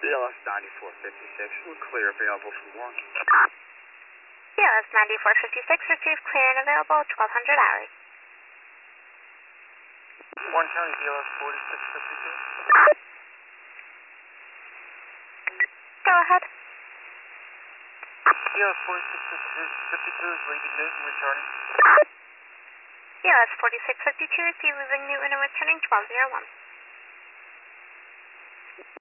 BLS 9456, we're clear available for work. BLS 9456, received clear and available 1200 hours. Warren County BLS 4652. Go ahead. BLS 4652 is leaving Newton, returning. BLS 4652, received leaving Newton and returning 1201.